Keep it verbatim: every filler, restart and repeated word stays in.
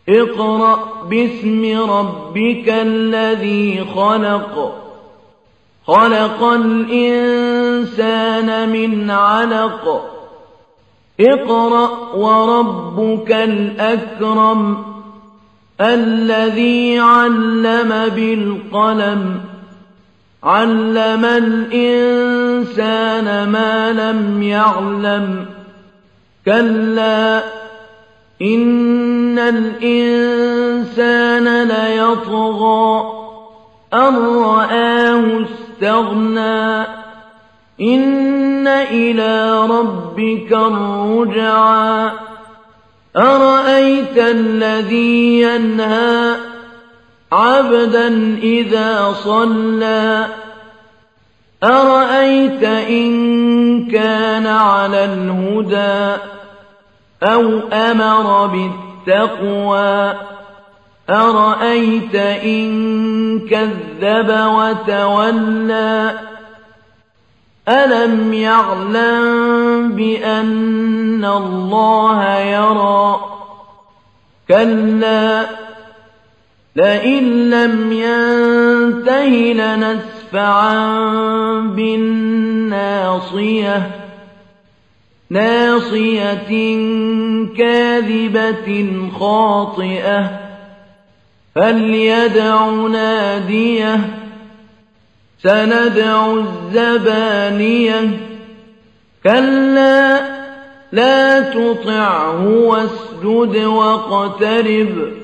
اقرأ باسم ربك الذي خلق خلق الإنسان من علق اقرأ وربك الأكرم الذي علم بالقلم علم الإنسان ما لم يعلم كلا إن الإنسان ليطغى أن رآه استغنى إن إلى ربك الرجعى أرأيت الذي ينهى عبدا إذا صلى أرأيت إن كان على الهدى أو أمر بالتقوى أرأيت إن كذب وتولى ألم يعلم بأن الله يرى كلا لئن لم ينته لنسفعا بالناصية ناصية كاذبة خاطئة فليدع ناديه سندع الزبانية كلا لا تطعه واسجد واقترب